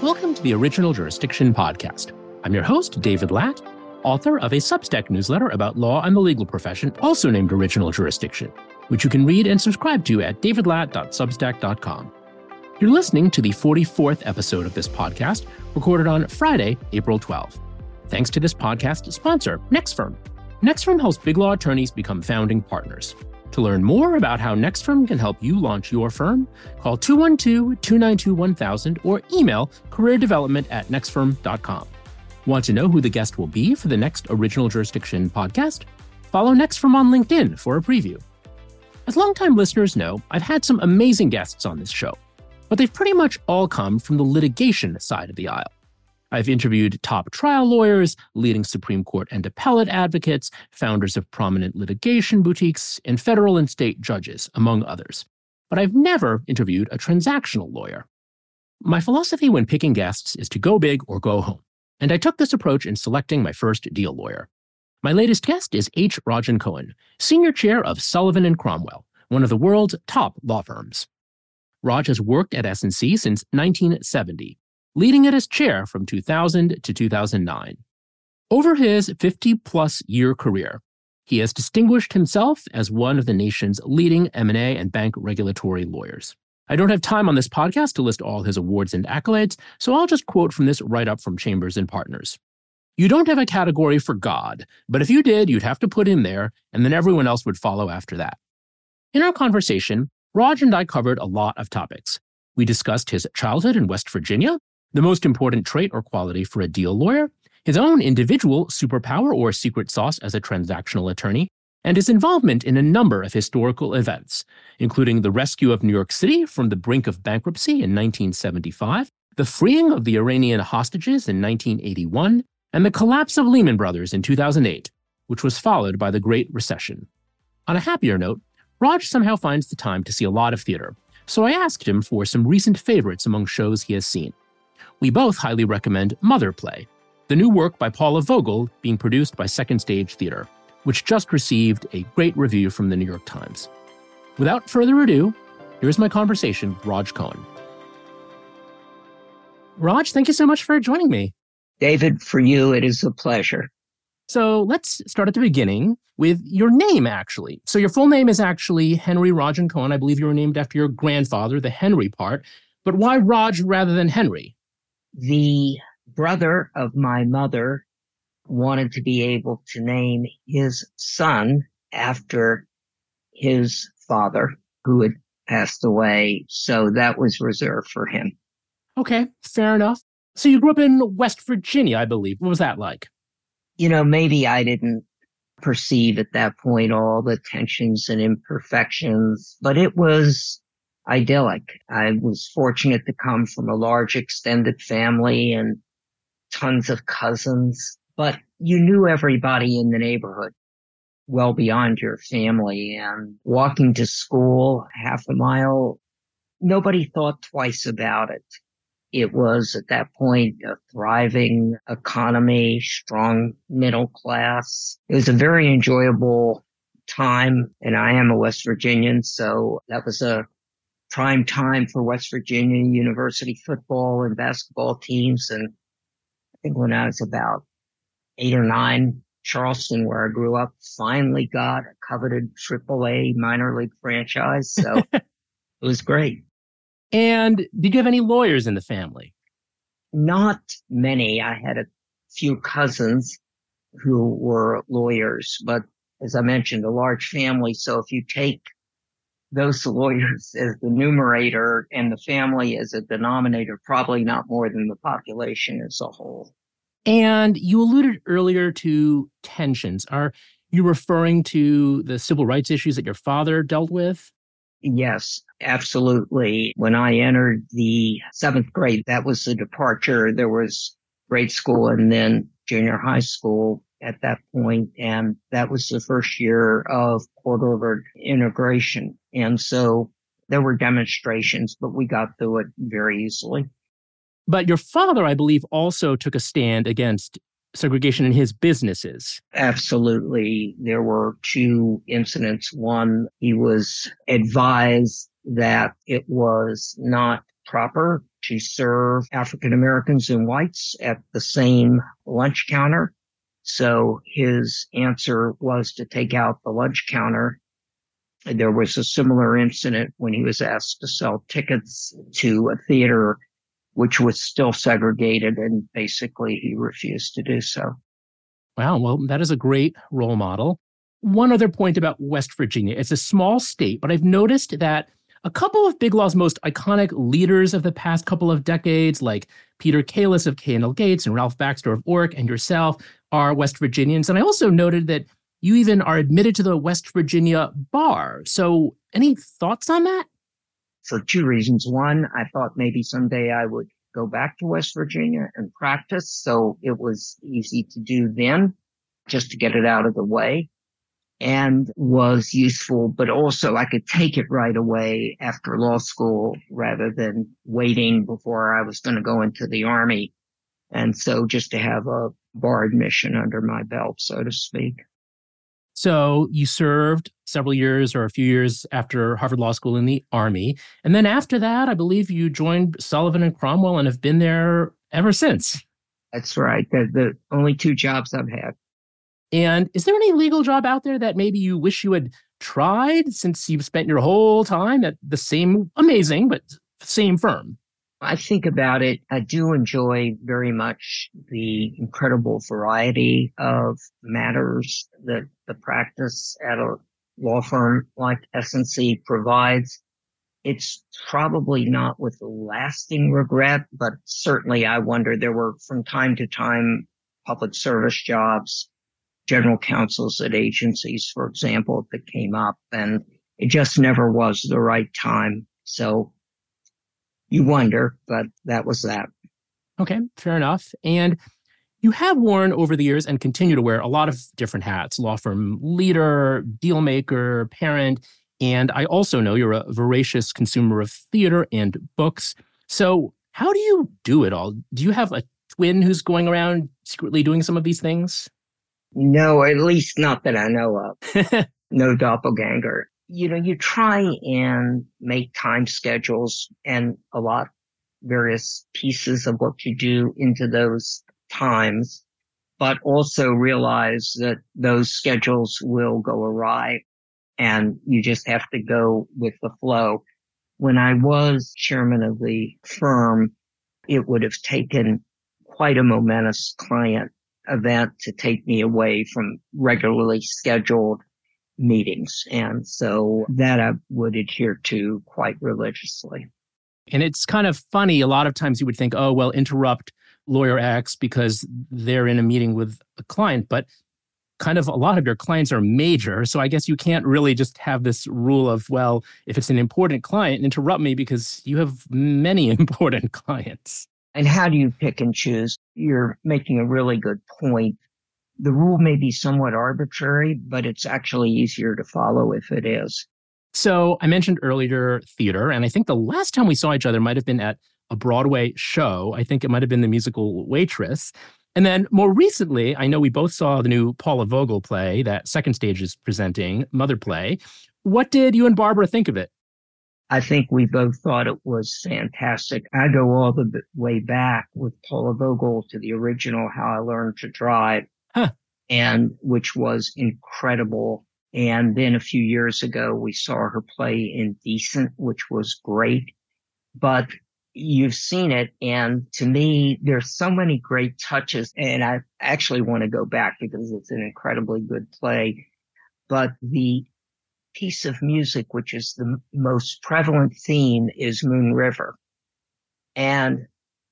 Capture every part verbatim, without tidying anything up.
Welcome to the Original Jurisdiction Podcast. I'm your host, David Latt, author of a Substack newsletter about law and the legal profession, also named Original Jurisdiction, which you can read and subscribe to at david latt dot substack dot com. You're listening to the forty-fourth episode of this podcast, recorded on Friday, April twelfth. Thanks to this podcast sponsor, NextFirm. NextFirm helps big law attorneys become founding partners. To learn more about how NextFirm can help you launch your firm, call two one two, two nine two, one thousand or email careerdevelopment at next firm dot com. Want to know who the guest will be for the next Original Jurisdiction podcast? Follow NextFirm on LinkedIn for a preview. As longtime listeners know, I've had some amazing guests on this show, but they've pretty much all come from the litigation side of the aisle. I've interviewed top trial lawyers, leading Supreme Court and appellate advocates, founders of prominent litigation boutiques, and federal and state judges, among others. But I've never interviewed a transactional lawyer. My philosophy when picking guests is to go big or go home, and I took this approach in selecting my first deal lawyer. My latest guest is H. Rajan Cohen, Senior Chair of Sullivan and Cromwell, one of the world's top law firms. Raj has worked at S and C since nineteen seventy. Leading it as chair from two thousand to two thousand nine. Over his fifty-plus year career, he has distinguished himself as one of the nation's leading M and A and bank regulatory lawyers. I don't have time on this podcast to list all his awards and accolades, so I'll just quote from this write-up from Chambers and Partners. You don't have a category for God, but if you did, you'd have to put him there, and then everyone else would follow after that. In our conversation, Raj and I covered a lot of topics. We discussed his childhood in West Virginia, the most important trait or quality for a deal lawyer, his own individual superpower or secret sauce as a transactional attorney, and his involvement in a number of historical events, including the rescue of New York City from the brink of bankruptcy in nineteen seventy-five, the freeing of the Iranian hostages in nineteen eighty-one, and the collapse of Lehman Brothers in two thousand eight, which was followed by the Great Recession. On a happier note, Raj somehow finds the time to see a lot of theater, so I asked him for some recent favorites among shows he has seen. We both highly recommend Mother Play, the new work by Paula Vogel being produced by Second Stage Theater, which just received a great review from the New York Times. Without further ado, here's my conversation with Raj Cohen. Raj, thank you so much for joining me. David, for you, it is a pleasure. So let's start at the beginning with your name, actually. So your full name is actually Henry Rajan Cohen. I believe you were named after your grandfather, the Henry part. But why Raj rather than Henry? The brother of my mother wanted to be able to name his son after his father, who had passed away. So that was reserved for him. Okay, fair enough. So you grew up in West Virginia, I believe. What was that like? You know, maybe I didn't perceive at that point all the tensions and imperfections, but it was idyllic. I was fortunate to come from a large extended family and tons of cousins, but you knew everybody in the neighborhood well beyond your family. And walking to school half a mile, nobody thought twice about it. It was at that point a thriving economy, strong middle class. It was a very enjoyable time, and I am a West Virginian, so that was a prime time for West Virginia University football and basketball teams. And I think when I was about eight or nine, Charleston, where I grew up, finally got a coveted triple A minor league franchise. So it was great. And did you have any lawyers in the family? Not many. I had a few cousins who were lawyers, but as I mentioned, a large family. So if you take those lawyers as the numerator and the family as a denominator, probably not more than the population as a whole. And you alluded earlier to tensions. Are you referring to the civil rights issues that your father dealt with? Yes, absolutely. When I entered the seventh grade, that was the departure. There was grade school and then junior high school at that point, and that was the first year of court-ordered integration. And so there were demonstrations, but we got through it very easily. But your father, I believe, also took a stand against segregation in his businesses. Absolutely. There were two incidents. One, he was advised that it was not proper to serve African Americans and whites at the same lunch counter. So his answer was to take out the lunch counter. There was a similar incident when he was asked to sell tickets to a theater, which was still segregated, and basically he refused to do so. Wow, well, that is a great role model. One other point about West Virginia. It's a small state, but I've noticed that a couple of Big Law's most iconic leaders of the past couple of decades, like Peter Kalis of K and L Gates and Ralph Baxter of O R C and yourself, are West Virginians. And I also noted that you even are admitted to the West Virginia bar. So any thoughts on that? For two reasons. One, I thought maybe someday I would go back to West Virginia and practice. So it was easy to do then, just to get it out of the way, and was useful, but also I could take it right away after law school rather than waiting before I was going to go into the Army. And so just to have a bar admission under my belt, so to speak. So you served several years or a few years after Harvard Law School in the Army. And then after that, I believe you joined Sullivan and Cromwell and have been there ever since. That's right. They're the only two jobs I've had. And is there any legal job out there that maybe you wish you had tried since you've spent your whole time at the same amazing, but same firm? I think about it. I do enjoy very much the incredible variety of matters that the practice at a law firm like S and C provides. It's probably not with a lasting regret, but certainly I wonder, there were from time to time public service jobs, general counsels at agencies, for example, that came up, and it just never was the right time. So you wonder, but that was that. Okay, fair enough. And you have worn over the years and continue to wear a lot of different hats: law firm leader, deal maker, parent, and I also know you're a voracious consumer of theater and books. So how do you do it all? Do you have a twin who's going around secretly doing some of these things? No, at least not that I know of. No doppelganger. You know, you try and make time schedules and a lot various pieces of what you do into those times, but also realize that those schedules will go awry and you just have to go with the flow. When I was chairman of the firm, it would have taken quite a momentous client event to take me away from regularly scheduled meetings. And so that I would adhere to quite religiously. And it's kind of funny. A lot of times you would think, oh, well, interrupt lawyer X because they're in a meeting with a client. But kind of a lot of your clients are major. So I guess you can't really just have this rule of, well, if it's an important client, interrupt me because you have many important clients. And how do you pick and choose? You're making a really good point. The rule may be somewhat arbitrary, but it's actually easier to follow if it is. So I mentioned earlier theater, and I think the last time we saw each other might have been at a Broadway show. I think it might have been the musical Waitress. And then more recently, I know we both saw the new Paula Vogel play that Second Stage is presenting, Mother Play. What did you and Barbara think of it? I think we both thought it was fantastic. I go all the way back with Paula Vogel to the original How I Learned to Drive, huh. and which was incredible. And then a few years ago, we saw her play Indecent, which was great. But you've seen it, and to me, there's so many great touches, and I actually want to go back because it's an incredibly good play. But the piece of music, which is the most prevalent theme, is Moon River. And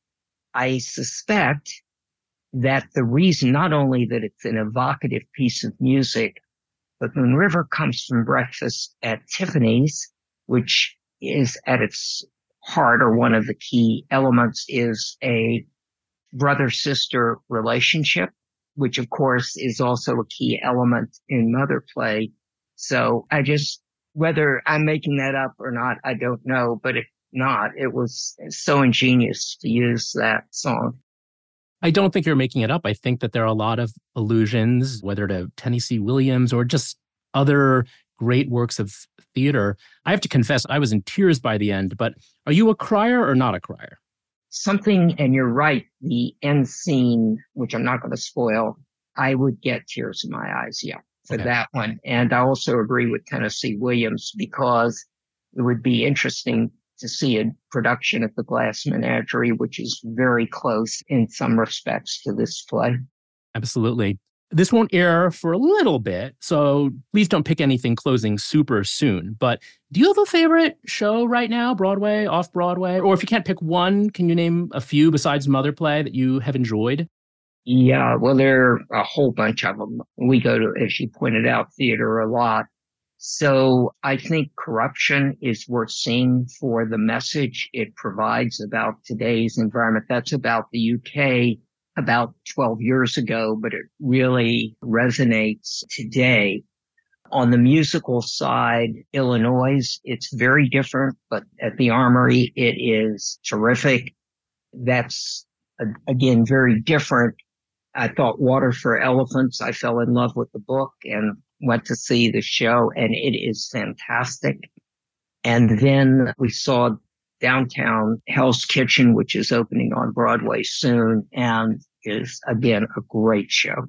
I suspect that the reason, not only that it's an evocative piece of music, but Moon River comes from Breakfast at Tiffany's, which is at its heart, or one of the key elements, is a brother-sister relationship, which of course is also a key element in Mother Play. So I just, whether I'm making that up or not, I don't know. But if not, it was so ingenious to use that song. I don't think you're making it up. I think that there are a lot of allusions, whether to Tennessee Williams or just other great works of theater. I have to confess, I was in tears by the end, but are you a crier or not a crier? Something, and you're right, the end scene, which I'm not going to spoil, I would get tears in my eyes, yeah, for Okay. that one. And I also agree with Tennessee Williams because it would be interesting to see a production at the Glass Menagerie, which is very close in some respects to this play. Absolutely. This won't air for a little bit, so please don't pick anything closing super soon. But do you have a favorite show right now, Broadway, off-Broadway? Or if you can't pick one, can you name a few besides Mother Play that you have enjoyed? Yeah, well, there are a whole bunch of them. We go to, as you pointed out, theater a lot. So I think Corruption is worth seeing for the message it provides about today's environment. That's about the U K about twelve years ago, but it really resonates today. On the musical side, Illinois, it's very different, but at the Armory, it is terrific. That's, again, very different. I thought Water for Elephants. I fell in love with the book and went to see the show, and it is fantastic. And then we saw Downtown Hell's Kitchen, which is opening on Broadway soon and is, again, a great show.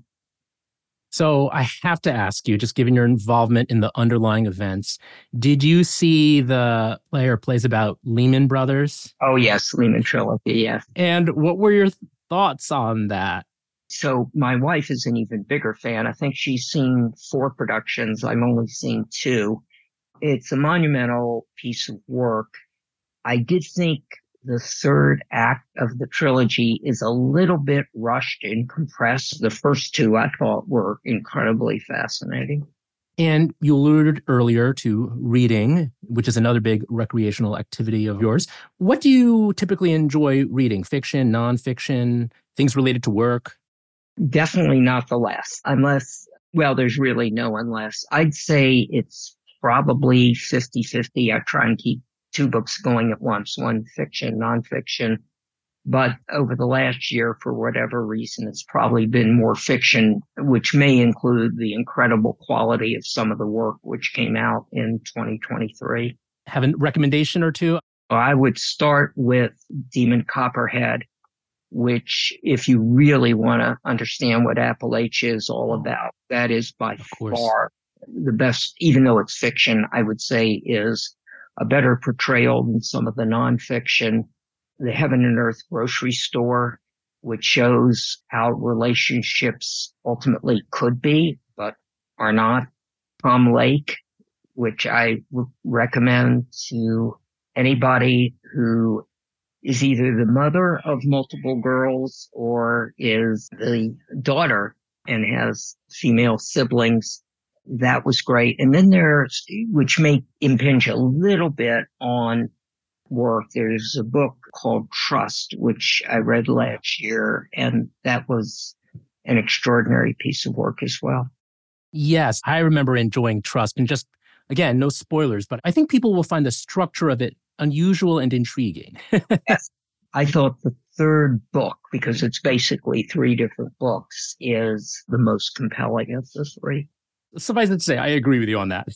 So I have to ask you, just given your involvement in the underlying events, did you see the play or plays about Lehman Brothers? Oh, yes, Lehman Trilogy, yes. And what were your thoughts on that? So my wife is an even bigger fan. I think she's seen four productions. I've only seen two. It's a monumental piece of work. I did think the third act of the trilogy is a little bit rushed and compressed. The first two I thought were incredibly fascinating. And you alluded earlier to reading, which is another big recreational activity of yours. What do you typically enjoy reading? Fiction, nonfiction, things related to work? Definitely not the last, unless, well, there's really no unless. I'd say it's probably fifty-fifty. I try and keep two books going at once, one fiction, nonfiction. But over the last year, for whatever reason, it's probably been more fiction, which may include the incredible quality of some of the work which came out in twenty twenty-three. Have a recommendation or two? I would start with Demon Copperhead, which, if you really want to understand what Appalachia is all about, that is by far the best, even though it's fiction, I would say is a better portrayal than some of the nonfiction. The Heaven and Earth Grocery Store, which shows how relationships ultimately could be, but are not. Tom Lake, which I w- recommend to anybody who is either the mother of multiple girls or is the daughter and has female siblings. That was great. And then there's, which may impinge a little bit on work, there's a book called Trust, which I read last year, and that was an extraordinary piece of work as well. Yes, I remember enjoying Trust, and just, again, no spoilers, but I think people will find the structure of it unusual and intriguing. Yes. I thought the third book, because it's basically three different books, is the most compelling of the three. Suffice it to say, I agree with you on that.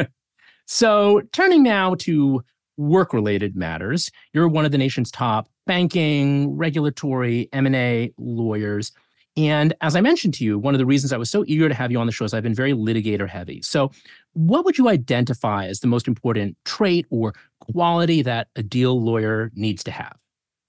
So turning now to work-related matters, you're one of the nation's top banking, regulatory, M and A lawyers. And as I mentioned to you, one of the reasons I was so eager to have you on the show is I've been very litigator heavy. So what would you identify as the most important trait or quality that a deal lawyer needs to have?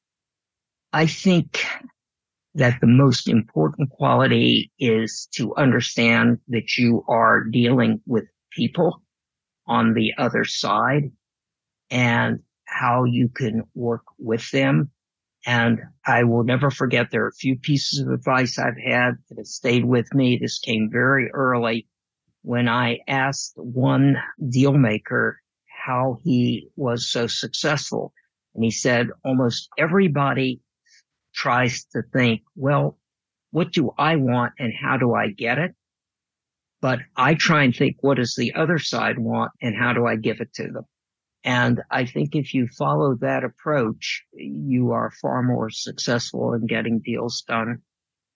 I think that the most important quality is to understand that you are dealing with people on the other side and how you can work with them. And I will never forget, there are a few pieces of advice I've had that have stayed with me. This came very early when I asked one deal maker how he was so successful. And he said, almost everybody tries to think, well, what do I want and how do I get it? But I try and think, what does the other side want and how do I give it to them? And I think if you follow that approach, you are far more successful in getting deals done.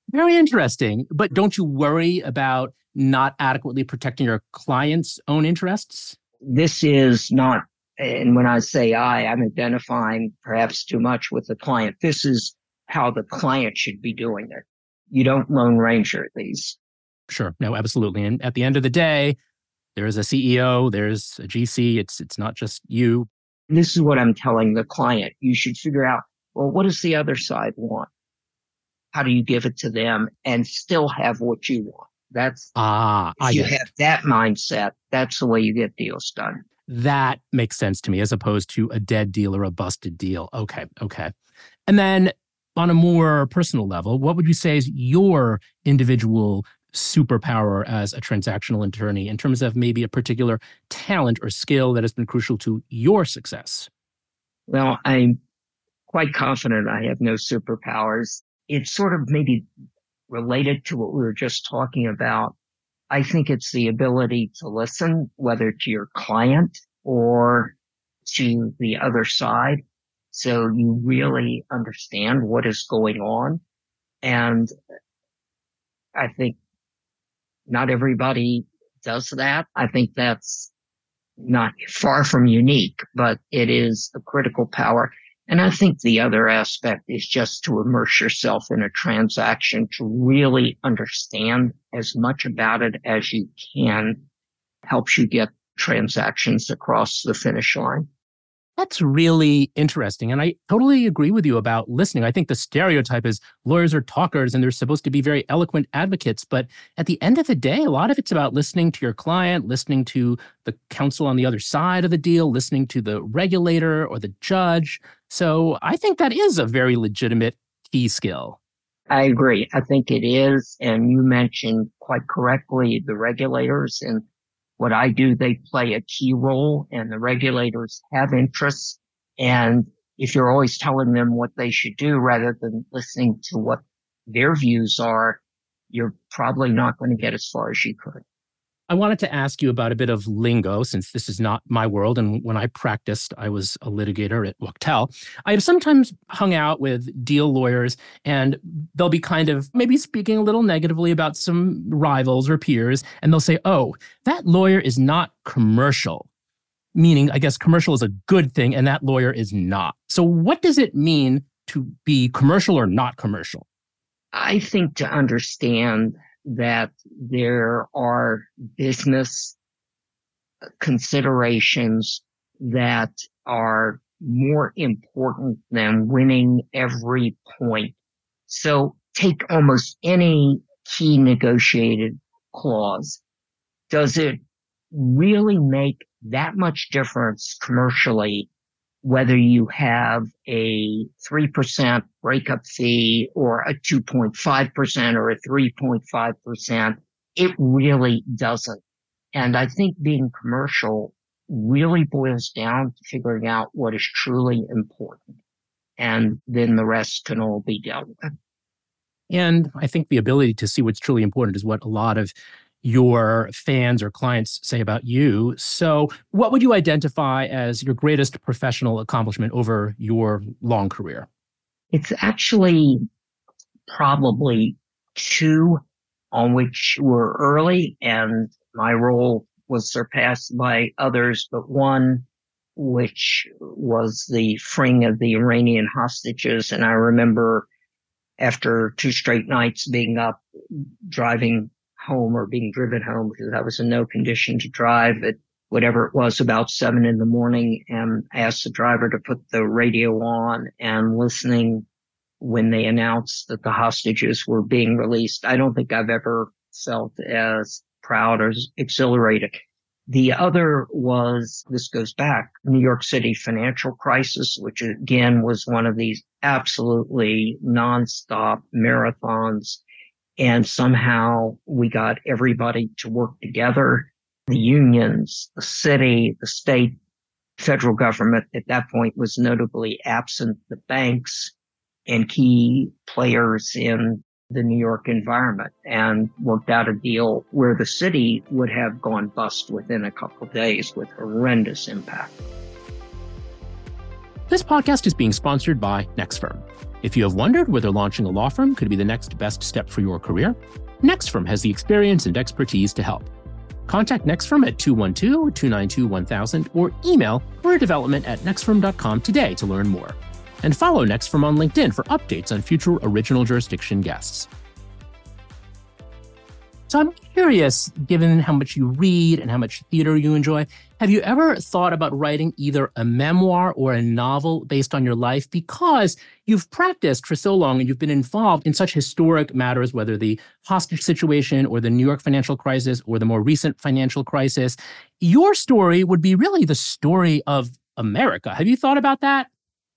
Very interesting. But don't you worry about not adequately protecting your client's own interests? This is not, and when I say I, I'm identifying perhaps too much with the client. This is how the client should be doing it. You don't Lone Ranger these. Sure. No, absolutely. And at the end of the day, there is a C E O, there's a G C. It's it's not just you. This is what I'm telling the client. You should figure out, well, what does the other side want? How do you give it to them and still have what you want? That's, Ah, I if you get have it. that mindset, that's the way you get deals done. That makes sense to me as opposed to a dead deal or a busted deal. Okay, okay. And then on a more personal level, what would you say is your individual superpower as a transactional attorney in terms of maybe a particular talent or skill that has been crucial to your success? Well, I'm quite confident I have no superpowers. It's sort of maybe related to what we were just talking about. I think it's the ability to listen, whether to your client or to the other side. So you really understand what is going on. And I think not everybody does that. I think that's not far from unique, but it is a critical power. And I think the other aspect is just to immerse yourself in a transaction, to really understand as much about it as you can, helps you get transactions across the finish line. That's really interesting. And I totally agree with you about listening. I think the stereotype is lawyers are talkers and they're supposed to be very eloquent advocates. But at the end of the day, a lot of it's about listening to your client, listening to the counsel on the other side of the deal, listening to the regulator or the judge. So I think that is a very legitimate key skill. I agree. I think it is. And you mentioned quite correctly the regulators, and what I do, they play a key role, and the regulators have interests. And if you're always telling them what they should do rather than listening to what their views are, you're probably not going to get as far as you could. I wanted to ask you about a bit of lingo, since this is not my world. And when I practiced, I was a litigator at Wachtell. I have sometimes hung out with deal lawyers, and they'll be kind of maybe speaking a little negatively about some rivals or peers. And they'll say, oh, that lawyer is not commercial, meaning, I guess, commercial is a good thing, and that lawyer is not. So what does it mean to be commercial or not commercial? I think to understand that there are business considerations that are more important than winning every point. So take almost any key negotiated clause. Does it really make that much difference commercially whether you have a three percent breakup fee or a two point five percent or a three point five percent? It really doesn't. And I think being commercial really boils down to figuring out what is truly important. And then the rest can all be dealt with. And I think the ability to see what's truly important is what a lot of your fans or clients say about you. So what would you identify as your greatest professional accomplishment over your long career? It's actually probably two on which were early, and my role was surpassed by others, but one which was the freeing of the Iranian hostages. And I remember after two straight nights being up, driving home or being driven home because I was in no condition to drive at whatever it was, about seven in the morning, and asked the driver to put the radio on and listening when they announced that the hostages were being released. I don't think I've ever felt as proud or as exhilarated. The other was, this goes back, New York City financial crisis, which again was one of these absolutely nonstop marathons. And somehow we got everybody to work together. The unions, the city, the state, federal government at that point was notably absent, the banks and key players in the New York environment, and worked out a deal where the city would have gone bust within a couple of days with horrendous impact. This podcast is being sponsored by NextFirm. If you have wondered whether launching a law firm could be the next best step for your career, NextFirm has the experience and expertise to help. Contact NextFirm at two one two, two nine two, one thousand or email career development at nextfirm dot com today to learn more. And follow NextFirm on LinkedIn for updates on future original jurisdiction guests. So I'm curious, given how much you read and how much theater you enjoy, have you ever thought about writing either a memoir or a novel based on your life? Because you've practiced for so long and you've been involved in such historic matters, whether the hostage situation or the New York financial crisis or the more recent financial crisis. Your story would be really the story of America. Have you thought about that?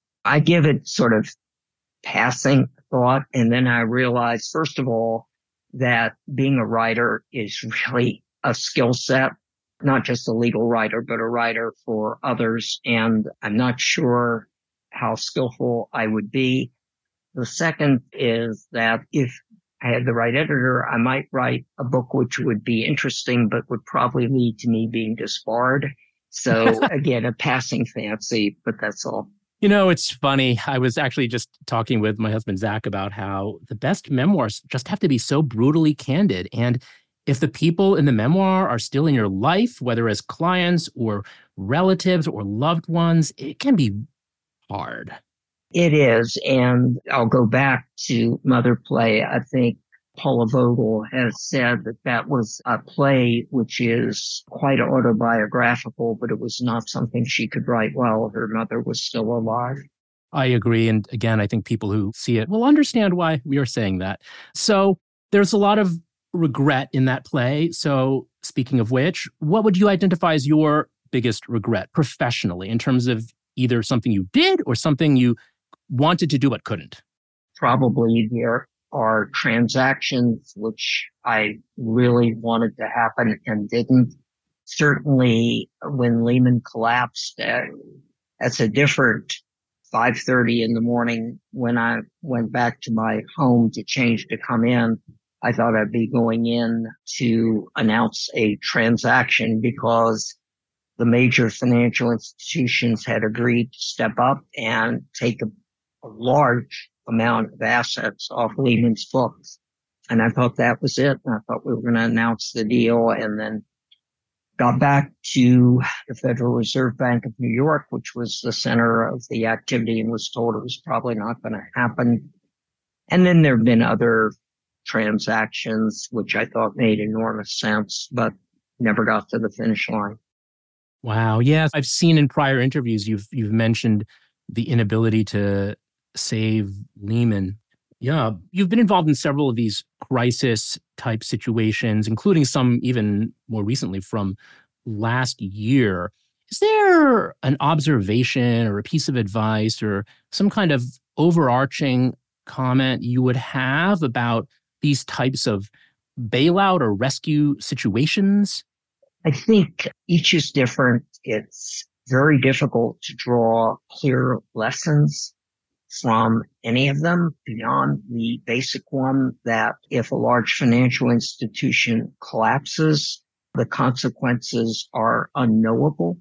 I give it sort of passing thought, and then I realize, first of all, that being a writer is really a skill set, not just a legal writer, but a writer for others. And I'm not sure how skillful I would be. The second is that if I had the right editor, I might write a book which would be interesting, but would probably lead to me being disbarred. So again, a passing fancy, but that's all. You know, it's funny. I was actually just talking with my husband, Zach, about how the best memoirs just have to be so brutally candid. And if the people in the memoir are still in your life, whether as clients or relatives or loved ones, it can be hard. It is. And I'll go back to Mother Play. I think Paula Vogel has said that that was a play which is quite autobiographical, but it was not something she could write while her mother was still alive. I agree. And again, I think people who see it will understand why we are saying that. So there's a lot of regret in that play. So speaking of which, what would you identify as your biggest regret professionally in terms of either something you did or something you wanted to do but couldn't? Probably there are transactions which I really wanted to happen and didn't. Certainly when Lehman collapsed, uh, that's a different five thirty in the morning when I went back to my home to change to come in. I thought I'd be going in to announce a transaction because the major financial institutions had agreed to step up and take a, a large amount of assets off Lehman's books. And I thought that was it. And I thought we were going to announce the deal, and then got back to the Federal Reserve Bank of New York, which was the center of the activity, and was told it was probably not going to happen. And then there have been other transactions which I thought made enormous sense, but never got to the finish line. Wow. Yes. I've seen in prior interviews, you've you've mentioned the inability to save Lehman. Yeah. You've been involved in several of these crisis type situations, including some even more recently from last year. Is there an observation or a piece of advice or some kind of overarching comment you would have about these types of bailout or rescue situations? I think each is different. It's very difficult to draw clear lessons from any of them beyond the basic one that if a large financial institution collapses, the consequences are unknowable.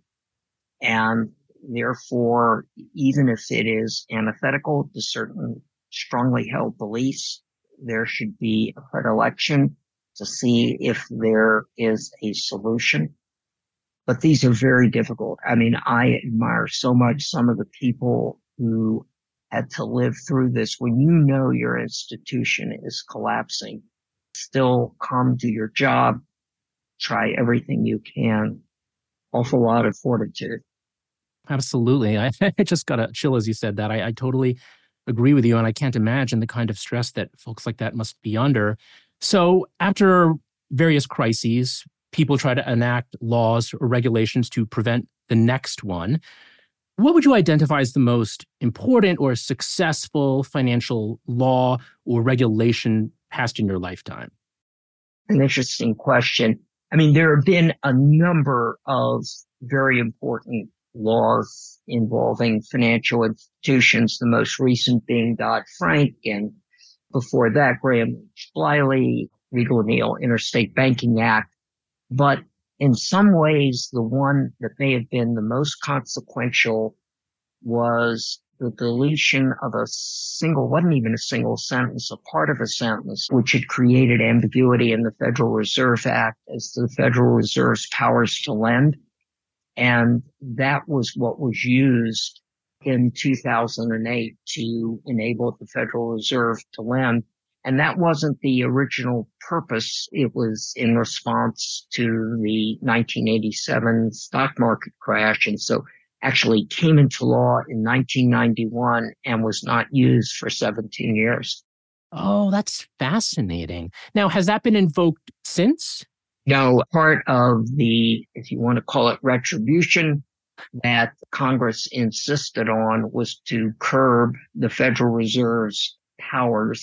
And therefore, even if it is antithetical to certain strongly held beliefs, there should be a predilection to see if there is a solution. But these are very difficult. I mean, I admire so much some of the people who had to live through this. When you know your institution is collapsing, still come to your job, try everything you can. Awful lot of fortitude. Absolutely. I, I just got a chill as you said that. I, I totally agree with you. And I can't imagine the kind of stress that folks like that must be under. So after various crises, people try to enact laws or regulations to prevent the next one. What would you identify as the most important or successful financial law or regulation passed in your lifetime? An interesting question. I mean, there have been a number of very important laws involving financial institutions, the most recent being Dodd-Frank, and before that, Graham-Bliley, Regal-O'Neill Interstate Banking Act. But in some ways, the one that may have been the most consequential was the deletion of a single, wasn't even a single sentence, a part of a sentence, which had created ambiguity in the Federal Reserve Act as to the Federal Reserve's powers to lend. And that was what was used in two thousand eight to enable the Federal Reserve to lend. And that wasn't the original purpose. It was in response to the nineteen eighty-seven stock market crash. And so actually came into law in nineteen ninety-one and was not used for seventeen years. Oh, that's fascinating. Now, has that been invoked since? No, part of the, if you want to call it retribution, that Congress insisted on was to curb the Federal Reserve's powers.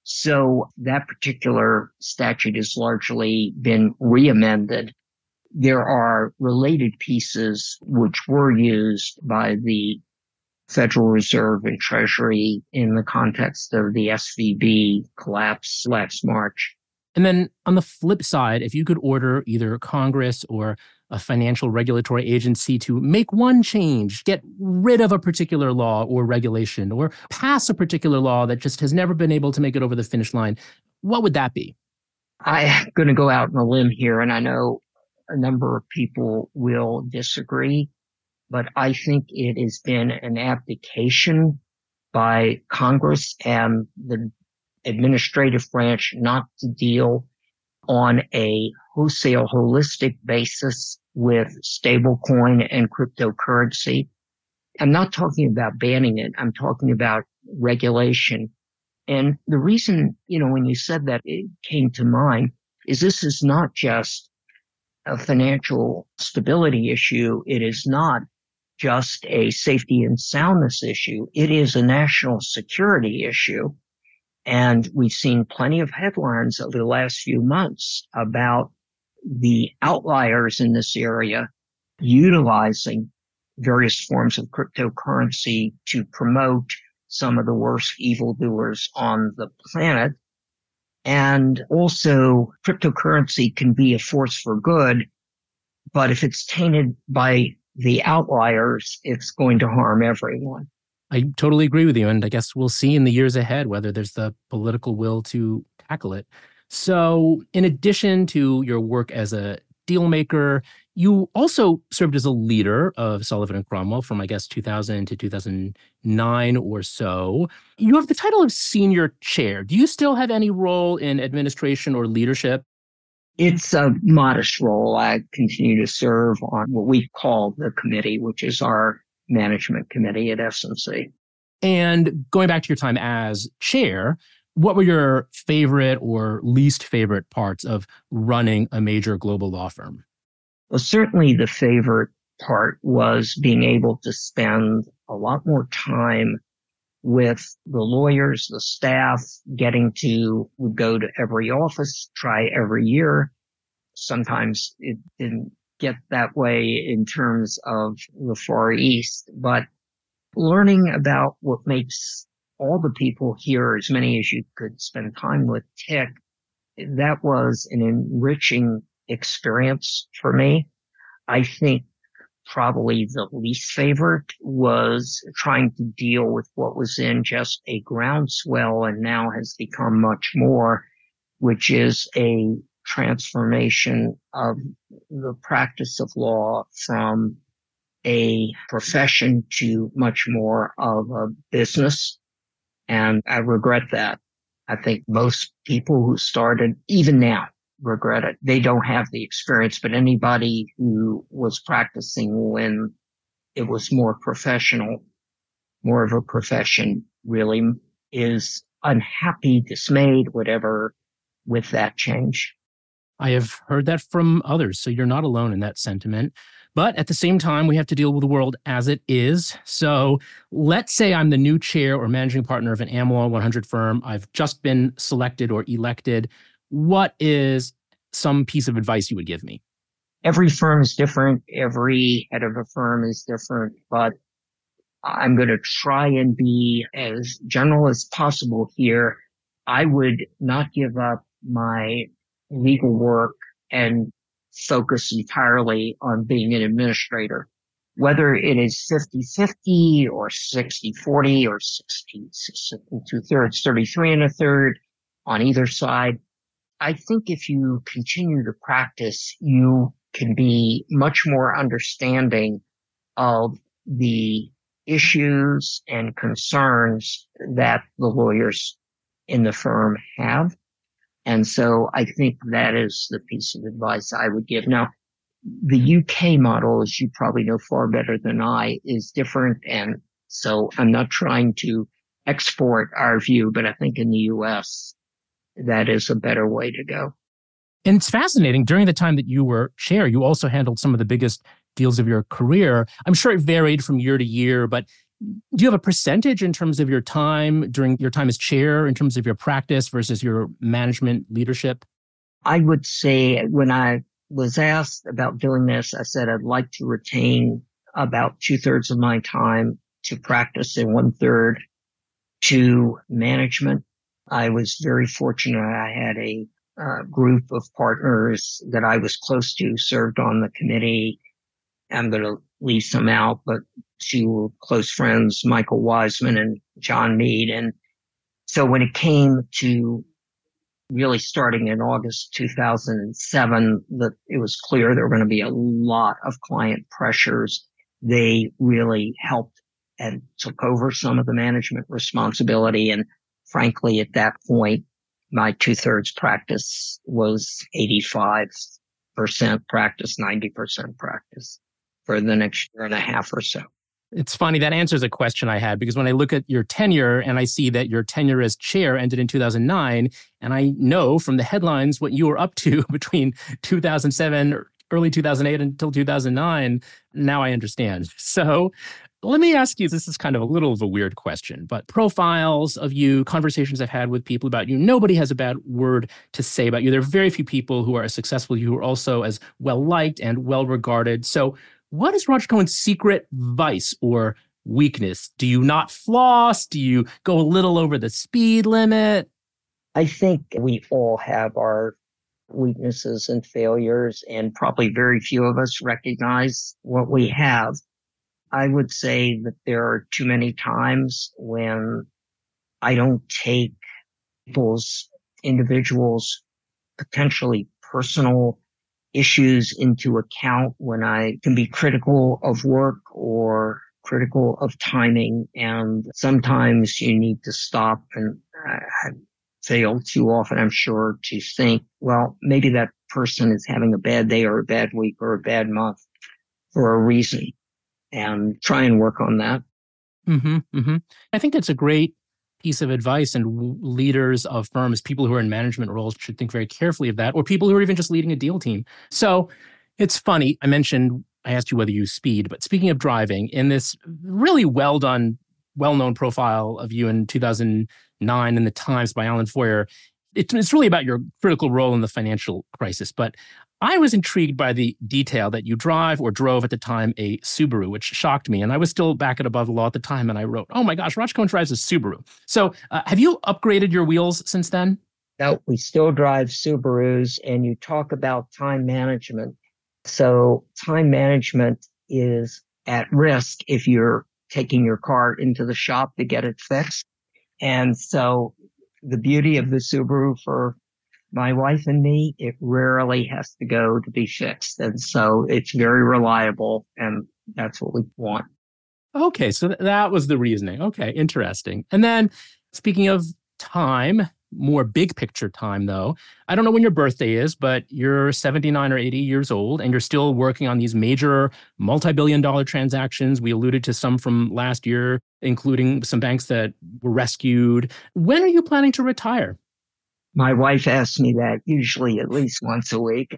So that particular statute has largely been re-amended. There are related pieces which were used by the Federal Reserve and Treasury in the context of the S V B collapse last March. And then on the flip side, if you could order either Congress or a financial regulatory agency to make one change, get rid of a particular law or regulation, or pass a particular law that just has never been able to make it over the finish line, what would that be? I'm going to go out on a limb here, and I know a number of people will disagree, but I think it has been an abdication by Congress and the administrative branch not to deal on a wholesale, holistic basis with stablecoin and cryptocurrency. I'm not talking about banning it. I'm talking about regulation. And the reason, you know, when you said that, it came to mind is this is not just a financial stability issue. It is not just a safety and soundness issue. It is a national security issue. And we've seen plenty of headlines over the last few months about the outliers in this area utilizing various forms of cryptocurrency to promote some of the worst evildoers on the planet. And also, cryptocurrency can be a force for good, but if it's tainted by the outliers, it's going to harm everyone. I totally agree with you. And I guess we'll see in the years ahead whether there's the political will to tackle it. So in addition to your work as a deal maker, you also served as a leader of Sullivan and Cromwell from, I guess, two thousand to two thousand nine or so. You have the title of senior chair. Do you still have any role in administration or leadership? It's a modest role. I continue to serve on what we call the committee, which is our management committee at S M C. And going back to your time as chair, what were your favorite or least favorite parts of running a major global law firm? Well, certainly the favorite part was being able to spend a lot more time with the lawyers, the staff, getting to go to every office, try every year. Sometimes it didn't get that way in terms of the Far East, but learning about what makes all the people here, as many as you could spend time with, tick, that was an enriching experience for me. I think probably the least favorite was trying to deal with what was in just a groundswell and now has become much more, which is a transformation of the practice of law from a profession to much more of a business. And I regret that. I think most people who started, even now, regret it. They don't have the experience, but anybody who was practicing when it was more professional, more of a profession, really is unhappy, dismayed, whatever, with that change. I have heard that from others, so you're not alone in that sentiment. But at the same time, we have to deal with the world as it is. So let's say I'm the new chair or managing partner of an Am Law one hundred firm. I've just been selected or elected. What is some piece of advice you would give me? Every firm is different. Every head of a firm is different. But I'm going to try and be as general as possible here. I would not give up my legal work and focus entirely on being an administrator. whether it is fifty-fifty or sixty-forty or sixty, two-thirds, thirty-three and a third on either side, I think if you continue to practice, you can be much more understanding of the issues and concerns that the lawyers in the firm have. And so I think that is the piece of advice I would give. Now, the U K model, as you probably know far better than I, is different. And so I'm not trying to export our view, but I think in the U S, that is a better way to go. And it's fascinating. During the time that you were chair, you also handled some of the biggest deals of your career. I'm sure it varied from year to year, but do you have a percentage in terms of your time during your time as chair, in terms of your practice versus your management leadership? I would say when I was asked about doing this, I said I'd like to retain about two thirds of my time to practice and one third to management. I was very fortunate. I had a uh, group of partners that I was close to, served on the committee. I'm going to leave some out, but two close friends, Michael Wiseman and John Mead. And so when it came to really starting in August two thousand seven, that it was clear there were going to be a lot of client pressures. They really helped and took over some of the management responsibility. And frankly, at that point, my two-thirds practice was eighty-five percent practice, ninety percent practice for the next year and a half or so. It's funny, that answers a question I had, because when I look at your tenure and I see that your tenure as chair ended in two thousand nine, and I know from the headlines what you were up to between two thousand seven, early two thousand eight until two thousand nine, now I understand. So let me ask you, this is kind of a little of a weird question, but profiles of you, conversations I've had with people about you, nobody has a bad word to say about you. There are very few people who are as successful as you who are also as well-liked and well-regarded. So what is Roger Cohen's secret vice or weakness? Do you not floss? Do you go a little over the speed limit? I think we all have our weaknesses and failures, and probably very few of us recognize what we have. I would say that there are too many times when I don't take people's individuals' potentially personal issues into account when I can be critical of work or critical of timing. And sometimes you need to stop, and I fail too often, I'm sure, to think, well, maybe that person is having a bad day or a bad week or a bad month for a reason, and try and work on that. Mm-hmm, mm-hmm. I think that's a great piece of advice, and leaders of firms, people who are in management roles, should think very carefully of that, or people who are even just leading a deal team. So it's funny, I mentioned, I asked you whether you speed, but speaking of driving, in this really well done, well-known profile of you in two thousand nine in the Times by Alan Foyer, it, it's really about your critical role in the financial crisis. But I was intrigued by the detail that you drive or drove at the time a Subaru, which shocked me. And I was still back at Above the Law at the time, and I wrote, oh my gosh, Roger Cohen drives a Subaru. So uh, have you upgraded your wheels since then? No, we still drive Subarus, and you talk about time management. So time management is at risk if you're taking your car into the shop to get it fixed. And so the beauty of the Subaru for my wife and me, it rarely has to go to be fixed. And so it's very reliable, and that's what we want. Okay, so th- that was the reasoning. Okay, interesting. And then speaking of time, more big picture time though, I don't know when your birthday is, but you're seventy-nine or eighty years old, and you're still working on these major multi-billion dollar transactions. We alluded to some from last year, including some banks that were rescued. When are you planning to retire? My wife asks me that usually at least once a week.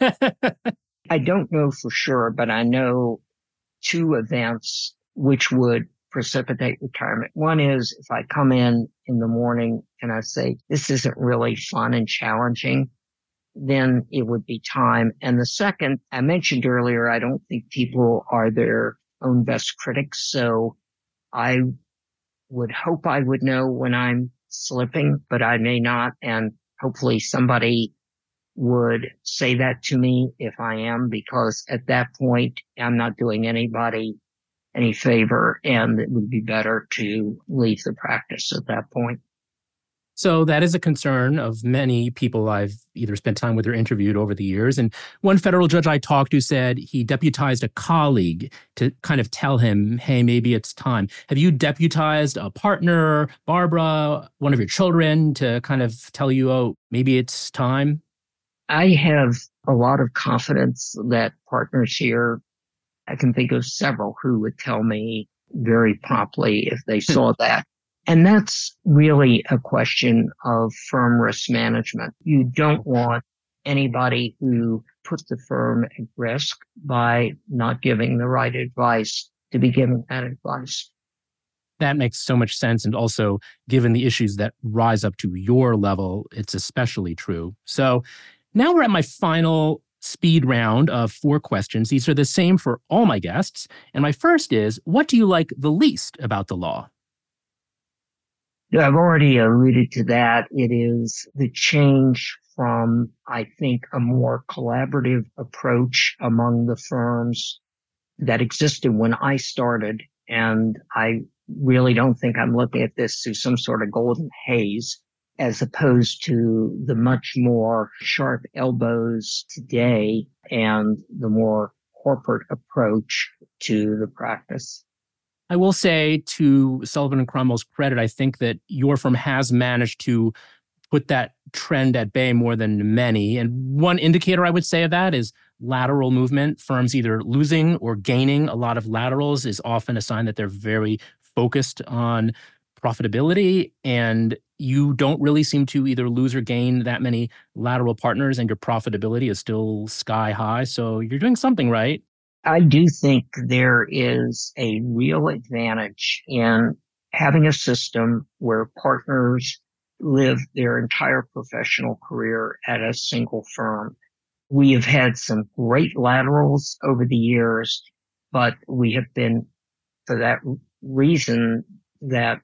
I don't know for sure, but I know two events which would precipitate retirement. One is if I come in in the morning and I say, this isn't really fun and challenging, then it would be time. And the second, I mentioned earlier, I don't think people are their own best critics. So I would hope I would know when I'm slipping, but I may not. And hopefully somebody would say that to me if I am, because at that point, I'm not doing anybody any favor, and it would be better to leave the practice at that point. So that is a concern of many people I've either spent time with or interviewed over the years. And one federal judge I talked to said he deputized a colleague to kind of tell him, hey, maybe it's time. Have you deputized a partner, Barbara, one of your children, to kind of tell you, oh, maybe it's time? I have a lot of confidence that partners here, I can think of several who would tell me very promptly if they saw that. And that's really a question of firm risk management. You don't want anybody who puts the firm at risk by not giving the right advice to be giving that advice. That makes so much sense. And also, given the issues that rise up to your level, it's especially true. So now we're at my final speed round of four questions. These are the same for all my guests. And my first is, what do you like the least about the law? I've already alluded to that. It is the change from, I think, a more collaborative approach among the firms that existed when I started. And I really don't think I'm looking at this through some sort of golden haze, as opposed to the much more sharp elbows today and the more corporate approach to the practice. I will say, to Sullivan and Cromwell's credit, I think that your firm has managed to put that trend at bay more than many. And one indicator I would say of that is lateral movement. Firms either losing or gaining a lot of laterals is often a sign that they're very focused on profitability. And you don't really seem to either lose or gain that many lateral partners, and your profitability is still sky high. So you're doing something right. I do think there is a real advantage in having a system where partners live their entire professional career at a single firm. We have had some great laterals over the years, but we have been, for that reason that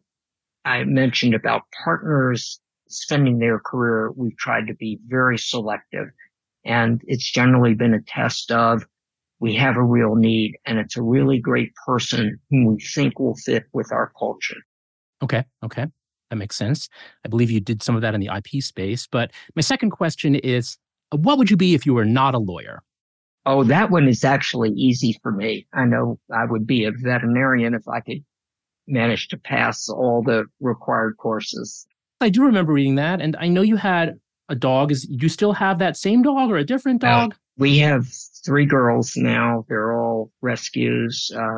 I mentioned about partners spending their career, we've tried to be very selective. And it's generally been a test of, we have a real need, and it's a really great person whom we think will fit with our culture. Okay, okay. That makes sense. I believe you did some of that in the I P space. But my second question is, what would you be if you were not a lawyer? Oh, that one is actually easy for me. I know I would be a veterinarian if I could manage to pass all the required courses. I do remember reading that. And I know you had a dog. Is, do you still have that same dog or a different dog? Uh, we have three girls now. They're all rescues. Uh,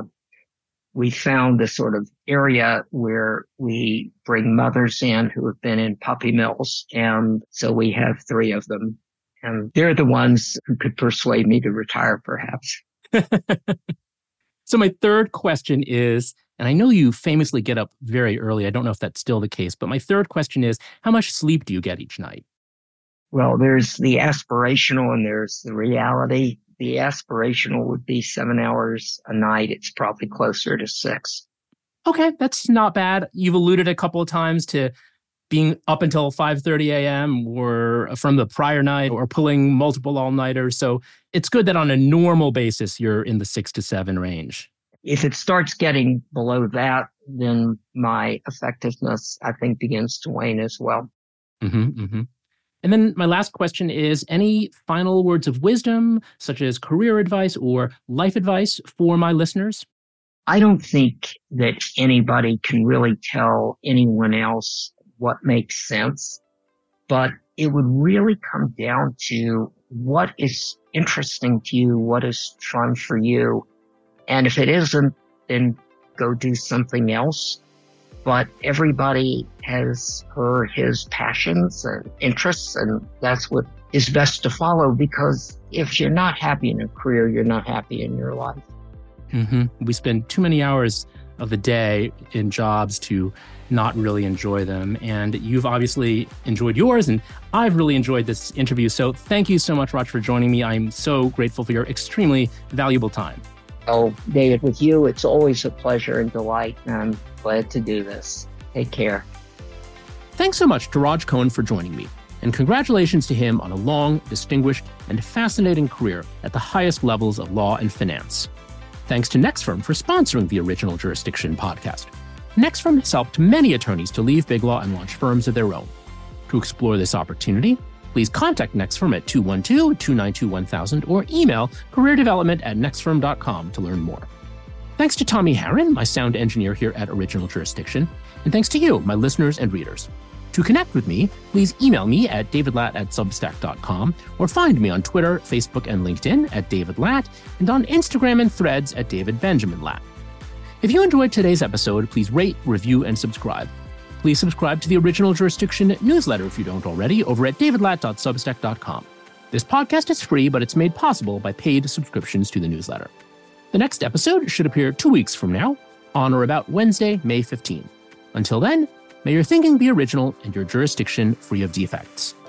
we found this sort of area where we bring mothers in who have been in puppy mills. And so we have three of them. And they're the ones who could persuade me to retire, perhaps. So my third question is, and I know you famously get up very early. I don't know if that's still the case. But my third question is, how much sleep do you get each night? Well, there's the aspirational and there's the reality. The aspirational would be seven hours a night. It's probably closer to six. Okay, that's not bad. You've alluded a couple of times to being up until five thirty a.m. or from the prior night or pulling multiple all-nighters. So it's good that on a normal basis, you're in the six to seven range. If it starts getting below that, then my effectiveness, I think, begins to wane as well. Mm-hmm, mm-hmm. And then my last question is, any final words of wisdom, such as career advice or life advice for my listeners? I don't think that anybody can really tell anyone else what makes sense, but it would really come down to what is interesting to you, what is fun for you. And if it isn't, then go do something else. But everybody has her, his passions and interests, and that's what is best to follow, because if you're not happy in a career, you're not happy in your life. Mm-hmm. We spend too many hours of the day in jobs to not really enjoy them. And you've obviously enjoyed yours, and I've really enjoyed this interview. So thank you so much, Raj, for joining me. I'm so grateful for your extremely valuable time. Oh, David, with you, it's always a pleasure and delight, and I'm glad to do this. Take care. Thanks so much to Raj Cohen for joining me. And congratulations to him on a long, distinguished, and fascinating career at the highest levels of law and finance. Thanks to NextFirm for sponsoring the Original Jurisdiction podcast. NextFirm has helped many attorneys to leave big law and launch firms of their own. To explore this opportunity, please contact NextFirm at two one two, two nine two, one thousand or email careerdevelopment at nextfirm dot com to learn more. Thanks to Tommy Herron, my sound engineer here at Original Jurisdiction, and thanks to you, my listeners and readers. To connect with me, please email me at davidlatt at substack dot com or find me on Twitter, Facebook, and LinkedIn at David Latt and on Instagram and Threads at David Benjamin Latt. If you enjoyed today's episode, please rate, review, and subscribe. Please subscribe to the Original Jurisdiction newsletter if you don't already over at davidlatt dot substack dot com. This podcast is free, but it's made possible by paid subscriptions to the newsletter. The next episode should appear two weeks from now, on or about Wednesday, May fifteenth. Until then, may your thinking be original and your jurisdiction free of defects.